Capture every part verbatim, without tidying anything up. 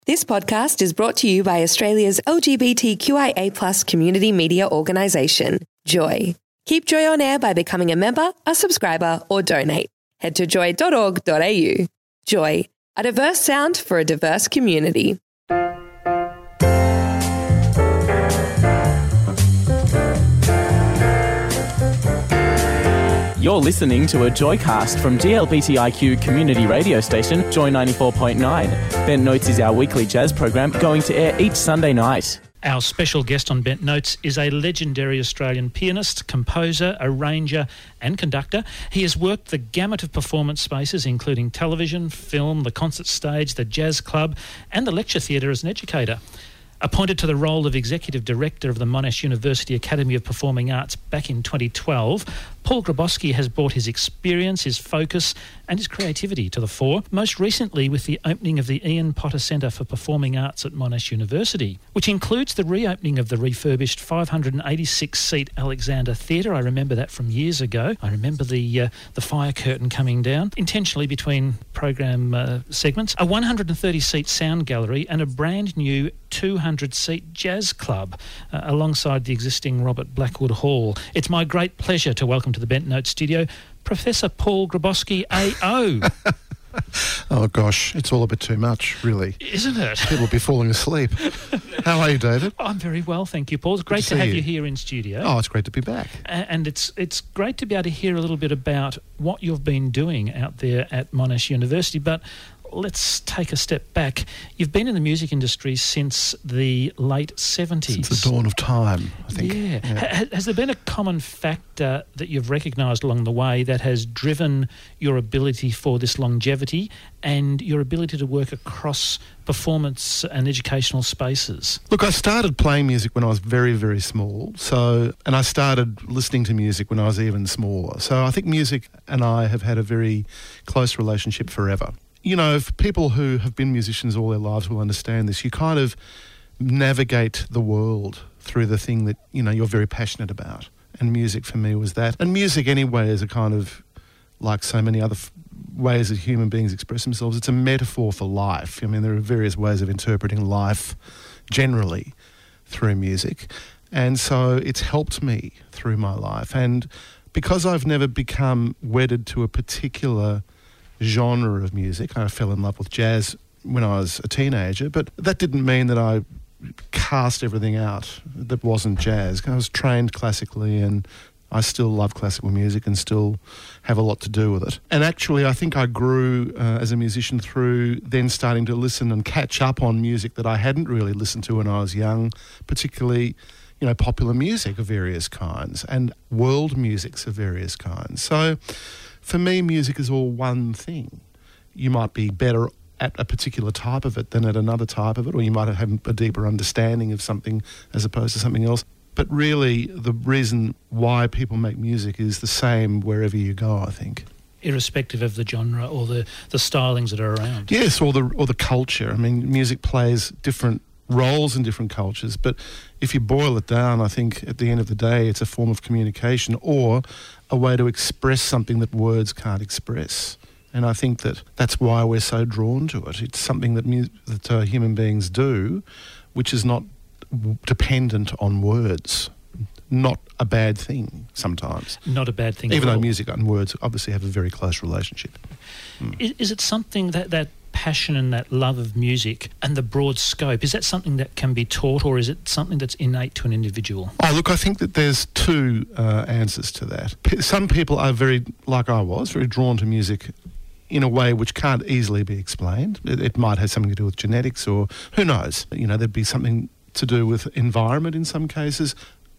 This podcast is brought to you by Australia's L G B T Q I A plus community media organisation, Joy. Keep Joy on air by becoming a member, a subscriber or donate. Head to joy dot org dot a u. Joy, a diverse sound for a diverse community. You're listening to a Joycast from G L B T I Q community radio station, Joy ninety-four point nine. Bent Notes is our weekly jazz program going to air each Sunday night. Our special guest on Bent Notes is a legendary Australian pianist, composer, arranger and conductor. He has worked the gamut of performance spaces, including television, film, the concert stage, the jazz club and the lecture theatre as an educator. Appointed to the role of Executive Director of the Monash University Academy of Performing Arts back in twenty twelve, Paul Grabowski has brought his experience, his focus and his creativity to the fore, most recently with the opening of the Ian Potter Centre for Performing Arts at Monash University, which includes the reopening of the refurbished five hundred eighty-six seat Alexander Theatre. I remember that from years ago. I remember the uh, the fire curtain coming down, intentionally between program uh, segments, a one hundred thirty seat sound gallery and a brand new two hundred seat jazz club uh, alongside the existing Robert Blackwood Hall. It's my great pleasure to welcome to the Bent Notes studio Professor Paul Grabowski, A O. Oh gosh, it's all a bit too much, really. Isn't it? People will be falling asleep. How are you, David? I'm very well, thank you, Paul. It's great to, to have you. you here in studio. Oh, it's great to be back. And it's it's great to be able to hear a little bit about what you've been doing out there at Monash University, but let's take a step back. You've been in the music industry since the late seventies. Since the dawn of time, I think. Yeah. yeah. Ha- has there been a common factor that you've recognised along the way that has driven your ability for this longevity and your ability to work across performance and educational spaces? Look, I started playing music when I was very, very small. So, and I started listening to music when I was even smaller. So I think music and I have had a very close relationship forever. You know, if people who have been musicians all their lives will understand this. You kind of navigate the world through the thing that, you know, you're very passionate about. And music for me was that. And music anyway is a kind of, like so many other f- ways that human beings express themselves, it's a metaphor for life. I mean, there are various ways of interpreting life generally through music. And so it's helped me through my life. And because I've never become wedded to a particular genre of music. I fell in love with jazz when I was a teenager, but that didn't mean that I cast everything out that wasn't jazz. I was trained classically and I still love classical music and still have a lot to do with it. And actually I think I grew uh, as a musician through then starting to listen and catch up on music that I hadn't really listened to when I was young, particularly, you know, popular music of various kinds and world musics of various kinds. So for me, music is all one thing. You might be better at a particular type of it than at another type of it, or you might have a deeper understanding of something as opposed to something else. But really, the reason why people make music is the same wherever you go, I think. Irrespective of the genre or the, the stylings that are around. Yes, or the or the culture. I mean, music plays different roles in different cultures, but if you boil it down, I think at the end of the day it's a form of communication or a way to express something that words can't express. And I think that that's why we're so drawn to it. It's something that, mu- that uh, human beings do, which is not w- dependent on words. Not a bad thing sometimes. Not a bad thing Even at though all. music and words obviously have a very close relationship. Mm. Is, is it something that, that passion and that love of music and the broad scope, is that something that can be taught or is it something that's innate to an individual? Oh, look, I think that there's two uh, answers to that. P- some people are very, like I was, very drawn to music in a way which can't easily be explained. It, it might have something to do with genetics or who knows. You know, there'd be something to do with environment in some cases.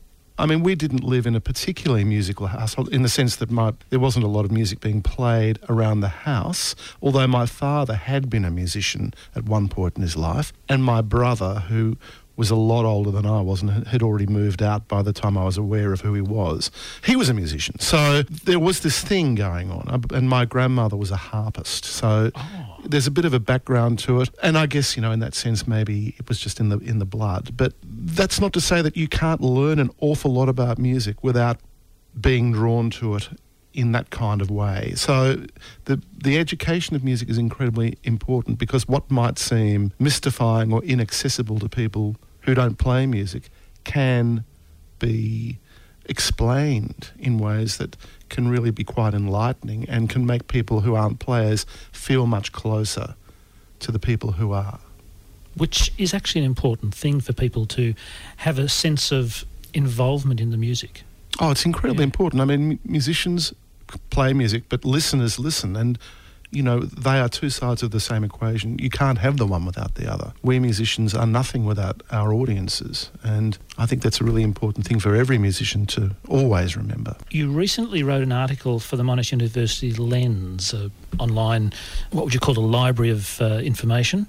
I mean, we didn't live in a particularly musical household in the sense that my, there wasn't a lot of music being played around the house, although my father had been a musician at one point in his life, and my brother, who was a lot older than I was and had already moved out by the time I was aware of who he was. He was a musician. So there was this thing going on, and my grandmother was a harpist. So oh. there's a bit of a background to it, and I guess, you know, in that sense, maybe it was just in the in the blood. But that's not to say that you can't learn an awful lot about music without being drawn to it in that kind of way. So the the education of music is incredibly important, because what might seem mystifying or inaccessible to people who don't play music can be explained in ways that can really be quite enlightening and can make people who aren't players feel much closer to the people who are. Which is actually an important thing for people to have a sense of involvement in the music. Oh, it's incredibly Yeah. important. I mean, musicians play music, but listeners listen, and you know, they are two sides of the same equation. You can't have the one without the other. We musicians are nothing without our audiences, and I think that's a really important thing for every musician to always remember. You recently wrote an article for the Monash University Lens, uh, online, what would you call it, a library of uh, information?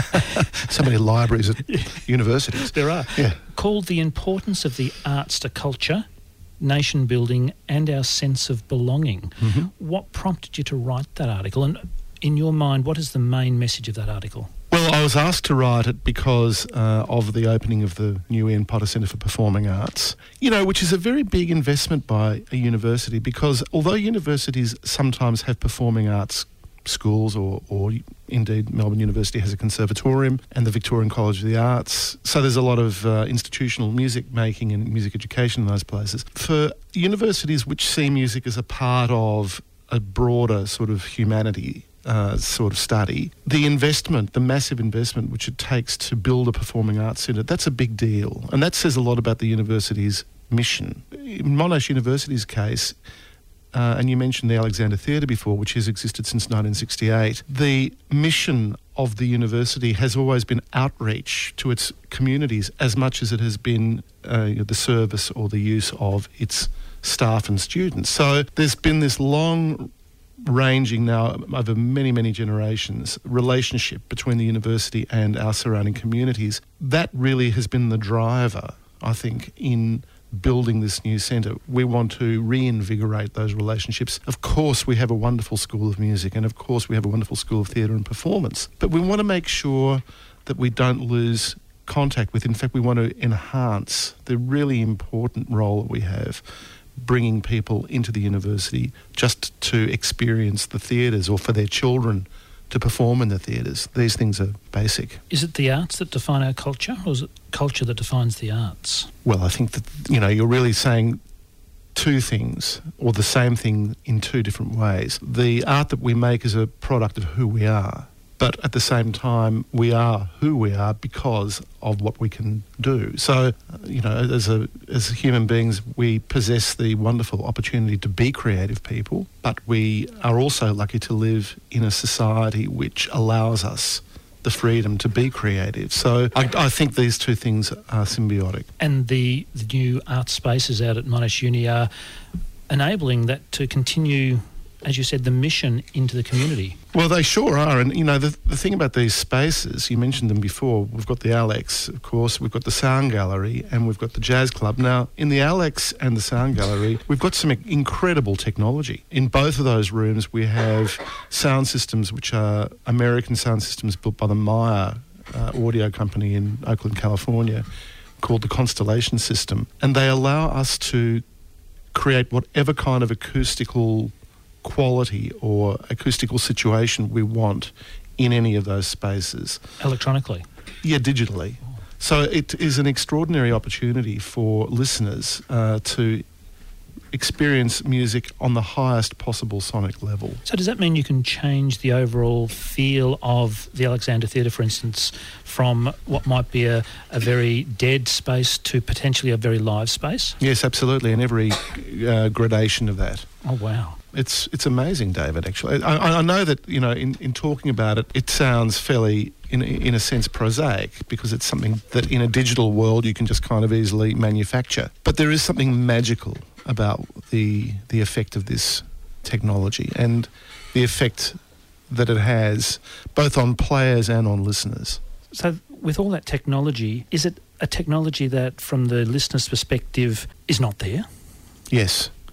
So many libraries at universities. There are. Yeah. Called The Importance of the Arts to Culture, Nation Building and Our Sense of Belonging. Mm-hmm. What prompted you to write that article? And in your mind, what is the main message of that article? Well, I was asked to write it because uh, of the opening of the new Ian Potter Centre for Performing Arts, you know, which is a very big investment by a university, because although universities sometimes have performing arts schools, or, or indeed Melbourne University has a conservatorium and the Victorian College of the Arts, so there's a lot of uh, institutional music making and music education in those places. For universities which see music as a part of a broader sort of humanity uh, sort of study, the investment, the massive investment which it takes to build a performing arts centre, that's a big deal, and that says a lot about the university's mission. In Monash University's case, Uh, and you mentioned the Alexander Theatre before, which has existed since nineteen sixty-eight. The mission of the university has always been outreach to its communities as much as it has been uh, the service or the use of its staff and students. So there's been this long ranging now over many, many generations relationship between the university and our surrounding communities. That really has been the driver, I think, in building this new centre. We want to reinvigorate those relationships. Of course, we have a wonderful school of music, and of course we have a wonderful school of theatre and performance, but we want to make sure that we don't lose contact with. In fact, we want to enhance the really important role that we have bringing people into the university just to experience the theatres, or for their children to perform in the theatres. These things are basic. Is it the arts that define our culture, or is it culture that defines the arts? Well, I think that, you know, you're really saying two things, or the same thing in two different ways. The art that we make is a product of who we are, but at the same time, we are who we are because of what we can do. So, you know, as a as human beings, we possess the wonderful opportunity to be creative people, but we are also lucky to live in a society which allows us the freedom to be creative. So I, I think these two things are symbiotic. And the, the new art spaces out at Monash Uni are enabling that to continue, as you said, the mission into the community. Well, they sure are. And, you know, the, the thing about these spaces, you mentioned them before, we've got the Alex, of course, we've got the Sound Gallery, and we've got the Jazz Club. Now, in the Alex and the Sound Gallery, we've got some incredible technology. In both of those rooms, we have sound systems which are American sound systems built by the Meyer uh, audio company in Oakland, California, called the Constellation System. And they allow us to create whatever kind of acoustical quality or acoustical situation we want in any of those spaces. Electronically? Yeah, digitally. So it is an extraordinary opportunity for listeners uh, to experience music on the highest possible sonic level. So does that mean you can change the overall feel of the Alexander Theatre, for instance, from what might be a, a very dead space to potentially a very live space? Yes, absolutely, and every uh, gradation of that. Oh, wow. It's it's amazing, David, actually. I, I know that, you know, in, in talking about it, it sounds fairly, in, in a sense, prosaic, because it's something that in a digital world you can just kind of easily manufacture. But there is something magical about the the effect of this technology and the effect that it has both on players and on listeners. So with all that technology, is it a technology that from the listener's perspective is not there? Yes.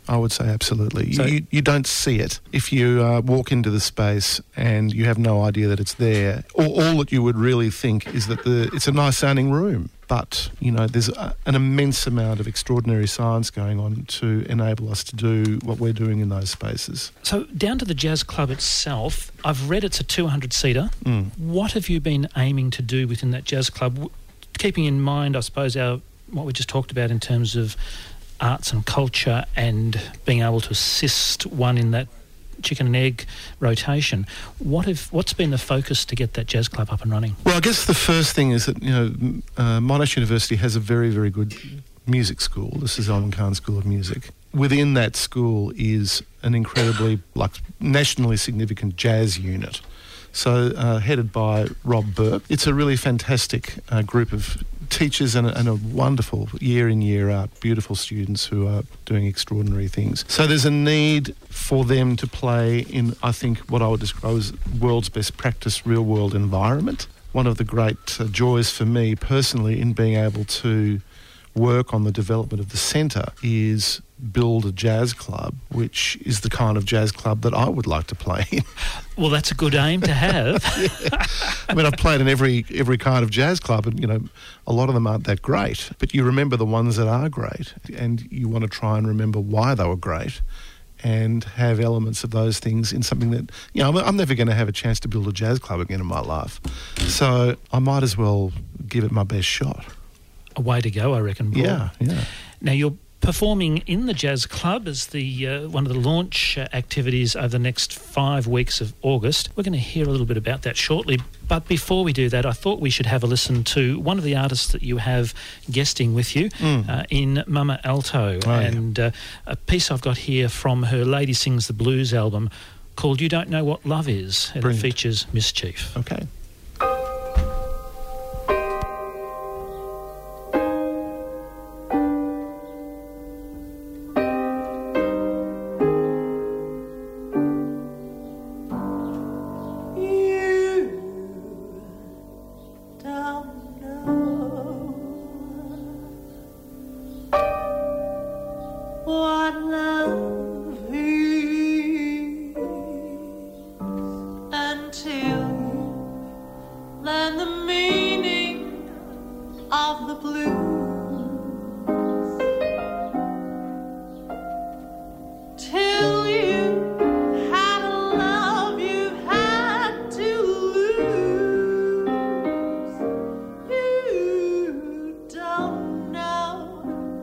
I would say absolutely. So- you, you don't see it. If you uh, walk into the space and you have no idea that it's there, all, all that you would really think is that the it's a nice sounding room. But, you know, there's a, an immense amount of extraordinary science going on to enable us to do what we're doing in those spaces. So down to the Jazz Club itself, I've read it's a two hundred seater. Mm. What have you been aiming to do within that Jazz Club? W- Keeping in mind, I suppose, our what we just talked about in terms of arts and culture and being able to assist one in that chicken and egg rotation. What have what's been the focus to get that Jazz Club up and running? Well, I guess the first thing is that, you know, uh, Monash University has a very, very good music school, the Sir Zalman Khan School of Music. Within that school is an incredibly, like, nationally significant jazz unit. So, uh, headed by Rob Burke. It's a really fantastic uh, group of teachers and a, and a wonderful year in, year out, beautiful students who are doing extraordinary things. So there's a need for them to play in, I think, what I would describe as world's best practice real-world environment. One of the great uh, joys for me personally in being able to work on the development of the centre is build a jazz club, which is the kind of jazz club that I would like to play in. Well, that's a good aim to have. Yeah. I mean, I've played in every every kind of jazz club, and, you know, a lot of them aren't that great. But you remember the ones that are great, and you want to try and remember why they were great and have elements of those things in something that, you know, I'm, I'm never going to have a chance to build a jazz club again in my life. So I might as well give it my best shot. A way to go, I reckon, Paul. Yeah, yeah. Now, you're performing in the Jazz Club as the uh, one of the launch uh, activities over the next five weeks of August. We're going to hear a little bit about that shortly. But before we do that, I thought we should have a listen to one of the artists that you have guesting with you Mm. uh, in Mama Alto. Oh, and uh, a piece I've got here from her Lady Sings the Blues album called You Don't Know What Love Is. And Brilliant. it features Mischief. Okay. What love is until you learn the meaning of the blues. Till you had a love you had to lose. You don't know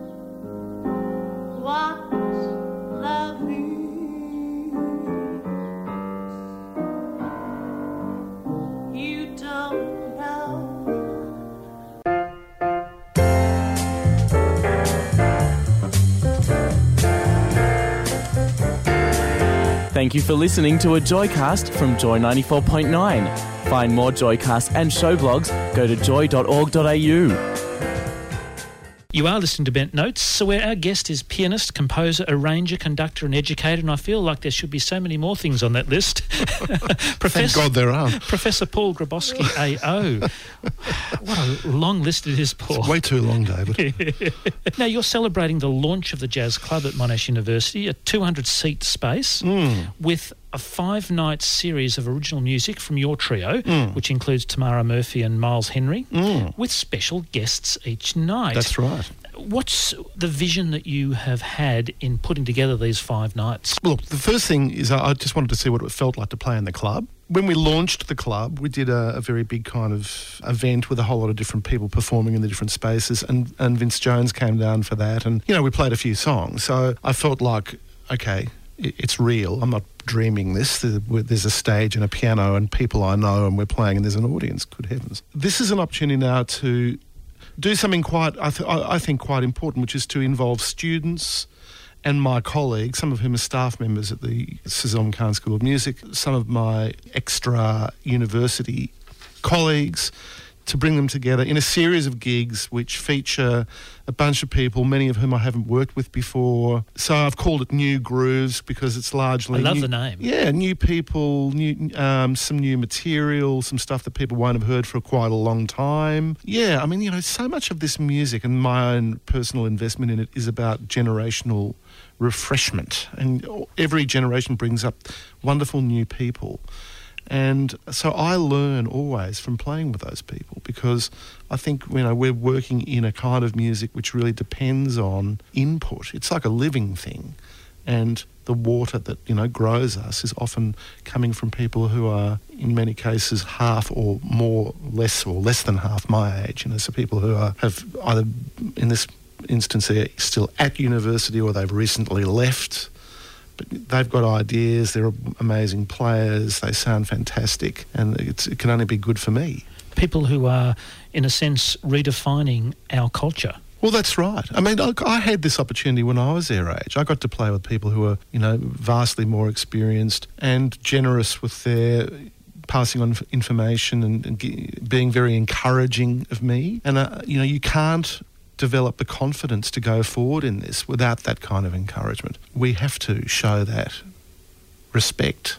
what love is. You don't know. Thank you for listening to a Joycast from Joy ninety-four point nine. Find more Joycasts and show blogs, go to joy dot org dot a u. You are listening to Bent Notes, so where our guest is pianist, composer, arranger, conductor and educator, and I feel like there should be so many more things on that list. Professor, Thank God there aren't. Professor Paul Grabowski, A O. What a long list it is, Paul. It's way too long, David. Now, you're celebrating the launch of the Jazz Club at Monash University, a two hundred seat space Mm. with a five-night series of original music from your trio, Mm. which includes Tamara Murphy and Miles Henry, Mm. with special guests each night. That's right. What's the vision that you have had in putting together these five nights? Well, look, the first thing is I I just wanted to see what it felt like to play in the club. When we launched the club, we did a, a very big kind of event with a whole lot of different people performing in the different spaces, and, and Vince Jones came down for that, and, you know, we played a few songs. So I felt like, okay, it, it's real. I'm not dreaming this. There- There's a stage and a piano and people I know, and we're playing, and there's an audience. Good heavens. This is an opportunity now to do something quite, I, th- I I think, quite important, which is to involve students and my colleagues, some of whom are staff members at the Sir Zalman Khan School of Music, some of my extra university colleagues, to bring them together in a series of gigs which feature a bunch of people, many of whom I haven't worked with before. So I've called it New Grooves because it's largely... I love new, the name. Yeah, new people, new um, some new material, some stuff that people won't have heard for quite a long time. Yeah, I mean, you know, so much of this music and my own personal investment in it is about generational refreshment. And every generation brings up wonderful new people. And so I learn always from playing with those people because I think, you know, we're working in a kind of music which really depends on input. It's like a living thing. And the water that, you know, grows us is often coming from people who are, in many cases, half or more, less or less than half my age. You know, so people who are, have either, in this instance, they're still at university or they've recently left. But they've got ideas, they're amazing players, they sound fantastic, and it's, it can only be good for me. People who are, in a sense, redefining our culture. Well, that's right. I mean, I, I had this opportunity when I was their age. I got to play with people who were, you know, vastly more experienced and generous with their passing on information and, and g- being very encouraging of me. And, uh, you know, you can't develop the confidence to go forward in this without that kind of encouragement. We have to show that respect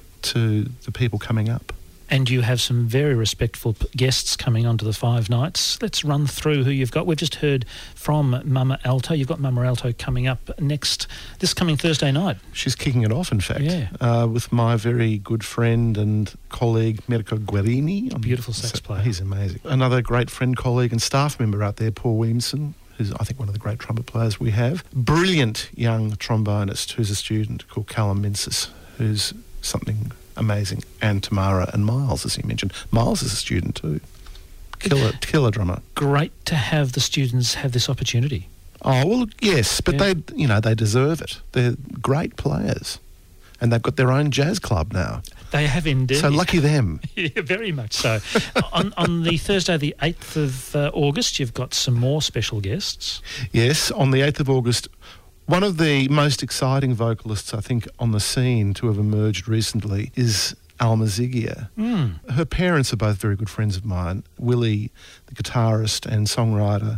to the people coming up. And you have some very respectful p- guests coming onto the five nights. Let's run through who you've got. We've just heard from Mama Alto. You've got Mama Alto coming up next, this coming Thursday night. She's kicking it off, in fact, Yeah. uh, with my very good friend and colleague, Mirko Guerini. Beautiful sax player. He's amazing. Another great friend, colleague and staff member out there, Paul Williamson, who's, I think, one of the great trumpet players we have. Brilliant young trombonist who's a student called Callum Mincis, who's something amazing. And Tamara and Miles, as you mentioned. Miles is a student too. Killer, killer drummer. Great to have the students have this opportunity. Oh, well, yes, but Yeah. they, you know, they deserve it. They're great players. And they've got their own jazz club now. They have indeed. So lucky them. Yeah, very much so. on, on the Thursday, the eighth of uh, August, you've got some more special guests. Yes, on the eighth of August, one of the most exciting vocalists, I think, on the scene to have emerged recently is Alma Zigia. Mm. Her parents are both very good friends of mine. Willie, the guitarist and songwriter,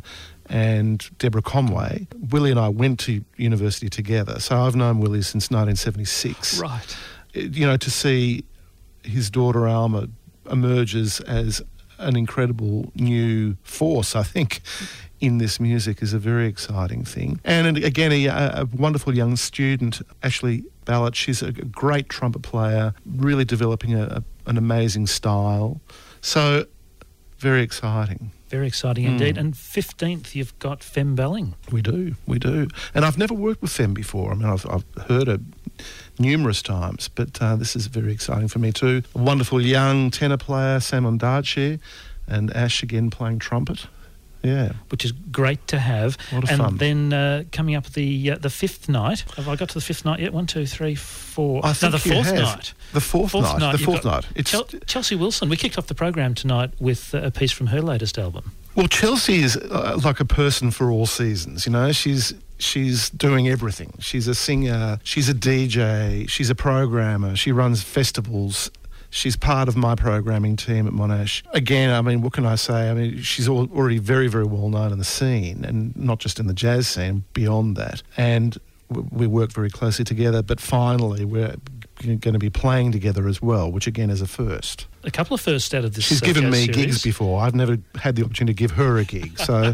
and Deborah Conway. Willie and I went to university together, so I've known Willie since nineteen seventy-six. Right. You know, to see his daughter Alma emerges as an incredible new force, I think, in this music is a very exciting thing. And again, a, a wonderful young student, Ashley Ballard. She's a great trumpet player, really developing a, a, an amazing style. So, very exciting. Very exciting indeed. Mm. And fifteenth, you've got Fem Belling. We do, we do. And I've never worked with Fem before. I mean, I've, I've heard her numerous times, but uh, this is very exciting for me too. A wonderful young tenor player, Sam Ondaatje, and Ash again playing trumpet. Yeah. Which is great to have. A lot of and fun. then uh, coming up the uh, the fifth night. Have I got to the fifth night yet? One, two, three, four. I no, think the you fourth have. night. The fourth, fourth night. night. The You've fourth got night. It's Chel- Chelsea Wilson. We kicked off the program tonight with uh, a piece from her latest album. Well, Chelsea is uh, like a person for all seasons, you know. She's she's doing everything. She's a singer, she's a D J, she's a programmer, she runs festivals. She's part of my programming team at Monash. Again, I mean, what can I say? I mean, she's al- already very, very well known in the scene, and not just in the jazz scene, beyond that. And w- we work very closely together, but finally we're g- going to be playing together as well, which again is a first. A couple of firsts out of this. She's uh, given jazz me series. gigs before. I've never had the opportunity to give her a gig, so...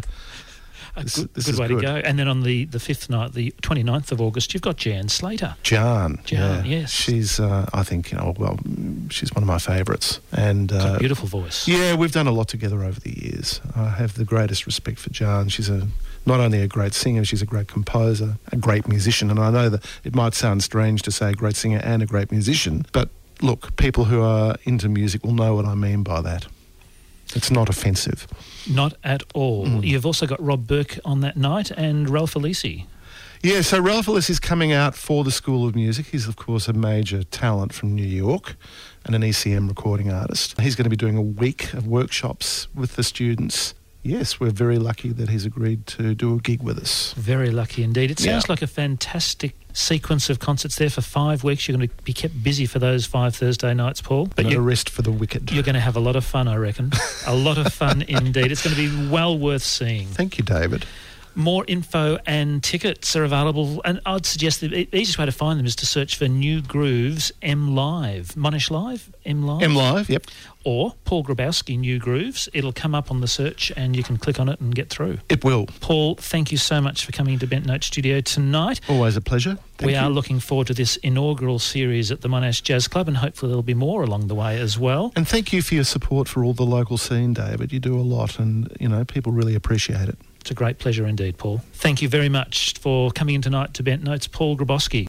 A This- good, this good is way good. to go. And then on the, the fifth night, the twenty-ninth of August, you've got Jan Slater. Jan, Jan, yeah. yes. She's, uh, I think, you know, well, mm, she's one of my favourites. And Got uh, a beautiful voice. yeah, we've done a lot together over the years. I have the greatest respect for Jan. She's a not only a great singer, she's a great composer, a great musician. And I know that it might sound strange to say a great singer and a great musician, but look, people who are into music will know what I mean by that. It's not offensive. Not at all. Mm. You've also got Rob Burke on that night and Ralph Alisi. Yeah, so Ralph Ellis is coming out for the School of Music. He's, of course, a major talent from New York and an E C M recording artist. He's going to be doing a week of workshops with the students. Yes, we're very lucky that he's agreed to do a gig with us. Very lucky indeed. It sounds Yeah. like a fantastic sequence of concerts there for five weeks. You're going to be kept busy for those five Thursday nights, Paul. But you, a rest for the wicked. You're going to have a lot of fun, I reckon. A lot of fun indeed. It's going to be well worth seeing. Thank you, David. More info and tickets are available, and I'd suggest the easiest way to find them is to search for New Grooves M Live. Monash Live? M Live? M Live, yep. Or Paul Grabowski New Grooves. It'll come up on the search and you can click on it and get through. It will. Paul, thank you so much for coming to Bent Note Studio tonight. Always a pleasure. Thank we you. are looking forward to this inaugural series at the Monash Jazz Club, and hopefully there'll be more along the way as well. And thank you for your support for all the local scene, David. You do a lot and, you know, people really appreciate it. It's a great pleasure indeed, Paul. Thank you very much for coming in tonight to Bent Notes, Paul Grabowski.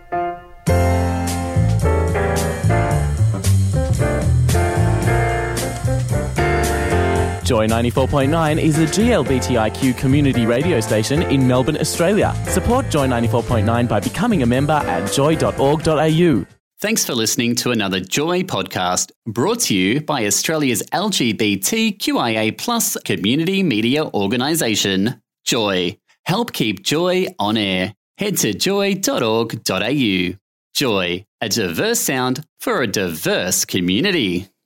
Joy ninety-four point nine is a G L B T I Q community radio station in Melbourne, Australia. Support Joy ninety-four point nine by becoming a member at joy dot org dot a u. Thanks for listening to another Joy podcast brought to you by Australia's L G B T Q I A plus community media organisation, Joy. Help keep Joy on air. Head to joy dot org dot a u. Joy, a diverse sound for a diverse community.